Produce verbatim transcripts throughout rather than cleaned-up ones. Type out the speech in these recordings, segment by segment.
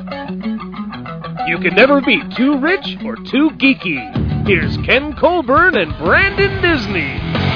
You can never be too rich or too geeky. Here's Ken Colburn and Brandon Disney.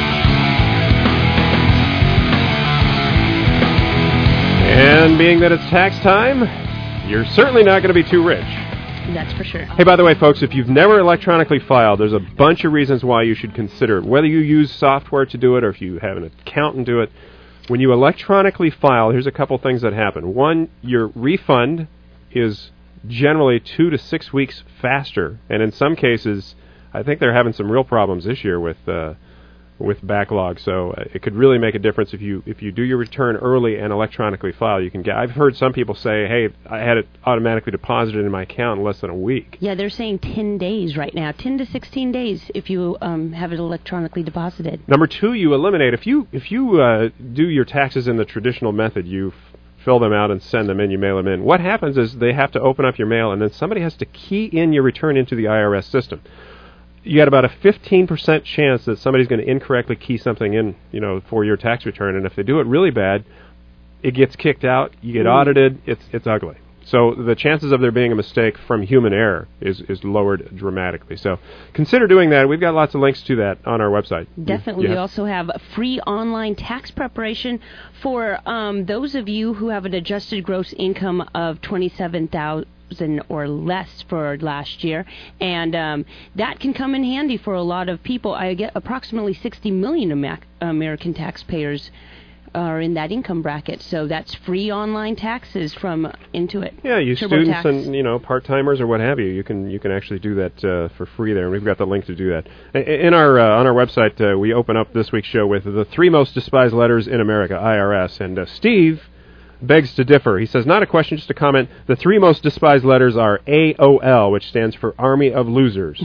And being that it's tax time, you're certainly not going to be too rich. That's for sure. Hey, by the way, folks, if you've never electronically filed, there's a bunch of reasons why you should consider it. Whether you use software to do it or if you have an accountant do it, when you electronically file, here's a couple things that happen. One, your refund is generally two to six weeks faster, and in some cases, I think they're having some real problems this year with uh, with backlog. So uh, it could really make a difference if you if you do your return early and electronically file. You can get. I've heard some people say, "Hey, I had it automatically deposited in my account in less than a week." Yeah, they're saying ten days right now, ten to sixteen days if you um, have it electronically deposited. Number two, you eliminate if you if you uh, do your taxes in the traditional method, you f- fill them out and send them in, you mail them in. What happens is they have to open up your mail, and then somebody has to key in your return into the I R S system. You got about a fifteen percent chance that somebody's going to incorrectly key something in, you know, for your tax return, and if they do it really bad, it gets kicked out, you get mm. audited, it's it's ugly. So the chances of there being a mistake from human error is, is lowered dramatically. So consider doing that. We've got lots of links to that on our website. Definitely. You, you we also have free online tax preparation for um, those of you who have an adjusted gross income of twenty-seven thousand dollars or less for last year, and um, that can come in handy for a lot of people. I get approximately sixty million Amer- American taxpayers are in that income bracket, so that's free online taxes from Intuit. Yeah, you TurboTax. Students and you know part-timers or what have you, you can you can actually do that uh, for free there, and we've got the link to do that. In our uh, on our website, uh, we open up this week's show with the three most despised letters in America, I R S, and uh, Steve begs to differ. He says, not a question, just a comment. The three most despised letters are A O L, which stands for Army of Losers.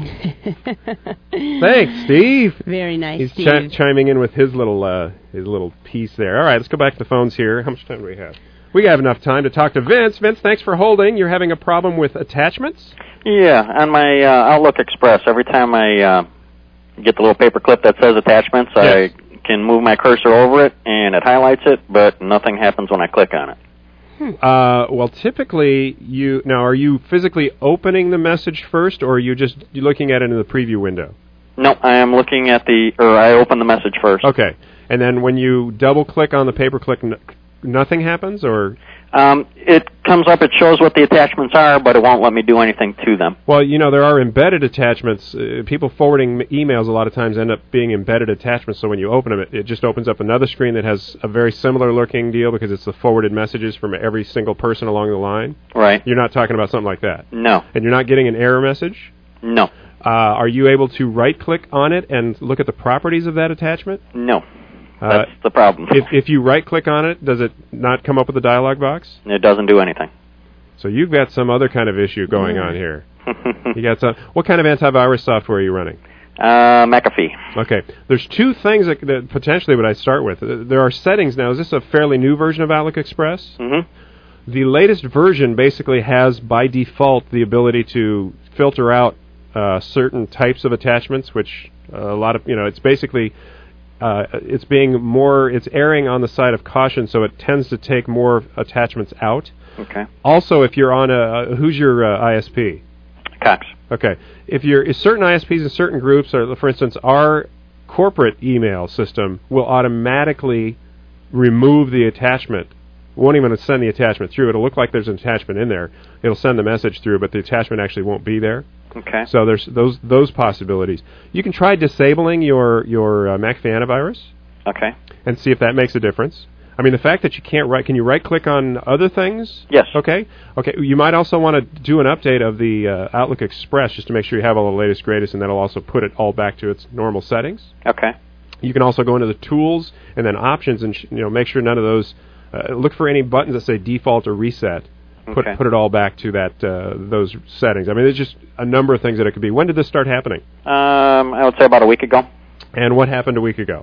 Thanks, Steve. Very nice, He's Steve. chi- chiming in with his little uh, his little piece there. All right, let's go back to the phones here. How much time do we have? We have enough time to talk to Vince. Vince, thanks for holding. You're having a problem with attachments? Yeah, on my uh, Outlook Express, every time I uh, get the little paper clip that says attachments, yes. I can move my cursor over it, and it highlights it, but nothing happens when I click on it. Hmm. Uh, well, typically, you... Now, are you physically opening the message first, or are you just looking at it in the preview window? No, I am looking at the... Or I open the message first. Okay. And then when you double-click on the paper-click, n- nothing happens, or... Um, it comes up, it shows what the attachments are, but it won't let me do anything to them. Well, you know, there are embedded attachments. Uh, people forwarding m- emails a lot of times end up being embedded attachments, so when you open them, it, it just opens up another screen that has a very similar-looking deal because it's the forwarded messages from every single person along the line. Right. You're not talking about something like that? No. And you're not getting an error message? No. Uh, are you able to right-click on it and look at the properties of that attachment? No. That's uh, the problem. If, if you right-click on it, does it not come up with a dialog box? It doesn't do anything. So you've got some other kind of issue going mm. on here. You got some. What kind of antivirus software are you running? Uh, McAfee. Okay. There's two things that, that potentially would I start with. There are settings now. Is this a fairly new version of Outlook Express? Mm-hmm. The latest version basically has, by default, the ability to filter out uh, certain types of attachments, which uh, a lot of, you know, it's basically... Uh, it's being more, it's erring on the side of caution, so it tends to take more attachments out. Okay. Also, if you're on a, who's your uh, I S P? Cox. Okay. If you're, if certain I S Ps and certain groups, are, for instance, our corporate email system will automatically remove the attachment. Won't even send the attachment through. It'll look like there's an attachment in there. It'll send the message through, but the attachment actually won't be there. Okay. So there's those those possibilities. You can try disabling your your uh, McAfee antivirus. Okay. And see if that makes a difference. I mean, the fact that you can't right, can you right click on other things? Yes. Okay. Okay. You might also want to do an update of the uh, Outlook Express just to make sure you have all the latest greatest, and that'll also put it all back to its normal settings. Okay. You can also go into the tools and then options and sh- you know make sure none of those. Uh, look for any buttons that say default or reset. Put okay. put it all back to that uh, those settings. I mean, there's just a number of things that it could be. When did this start happening? Um, I would say about a week ago. And what happened a week ago?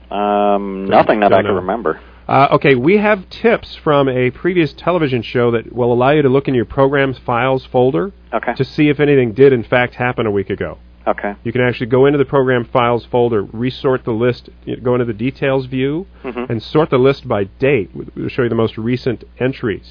Um, nothing that I can remember. Uh, okay, we have tips from a previous television show that will allow you to look in your Programs Files folder okay. to see if anything did in fact happen a week ago. Okay. You can actually go into the Program Files folder, resort the list, go into the Details view, mm-hmm. and sort the list by date. We'll show you the most recent entries.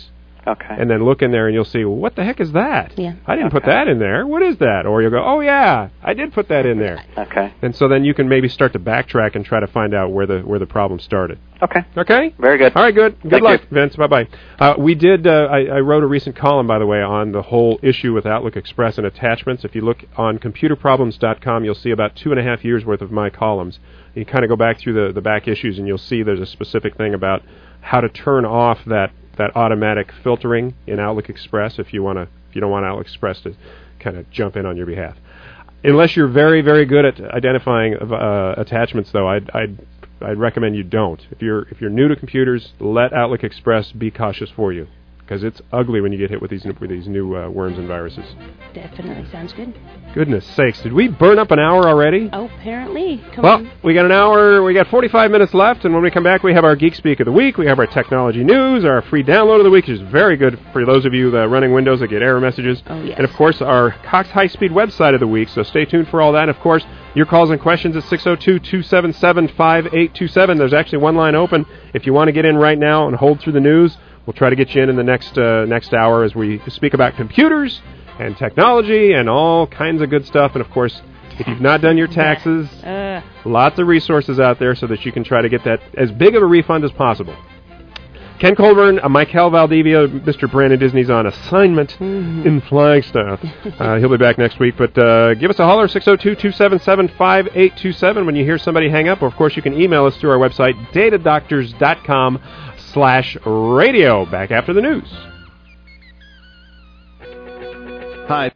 Okay. And then look in there and you'll see, well, what the heck is that? Yeah. I didn't put Okay. that in there. What is that? Or you'll go, oh, yeah, I did put that in there. Okay. And so then you can maybe start to backtrack and try to find out where the where the problem started. Okay. Okay? Very good. All right, good. Good Thank luck, you. Vince. Bye-bye. Uh, we did, uh, I, I wrote a recent column, by the way, on the whole issue with Outlook Express and attachments. If you look on computer problems dot com, you'll see about two and a half years' worth of my columns. You kind of go back through the, the back issues, and you'll see there's a specific thing about how to turn off that, that automatic filtering in Outlook Express if you want to, if you don't want Outlook Express to kind of jump in on your behalf. Unless you're very, very good at identifying uh, attachments, though, I'd, I'd I'd recommend you don't. If you're if you're new to computers, let Outlook Express be cautious for you, because it's ugly when you get hit with these with these new uh, worms and viruses. Definitely sounds good. Goodness sakes, did we burn up an hour already? Oh, apparently. Come Well, on. we got an hour, we got forty-five minutes left, and when we come back, we have our Geek Speak of the Week, we have our technology news, our free download of the week, which is very good for those of you that are running Windows that get error messages. Oh, yes. And, of course, our Cox High Speed website of the week, so stay tuned for all that. And, of course, your calls and questions at six oh two, two seven seven, five eight two seven. There's actually one line open. If you want to get in right now and hold through the news, we'll try to get you in in the next uh, next hour as we speak about computers and technology and all kinds of good stuff. And, of course, if you've not done your taxes, Uh, lots of resources out there so that you can try to get that as big of a refund as possible. Ken Colburn, uh, Michael Valdivia, Mister Brandon Disney's on assignment Mm-hmm. in Flagstaff. Uh, he'll be back next week. But uh, give us a holler, six oh two, two seven seven, five eight two seven, when you hear somebody hang up. Or, of course, you can email us through our website, datadoctors.com slash radio. Back after the news. Hi.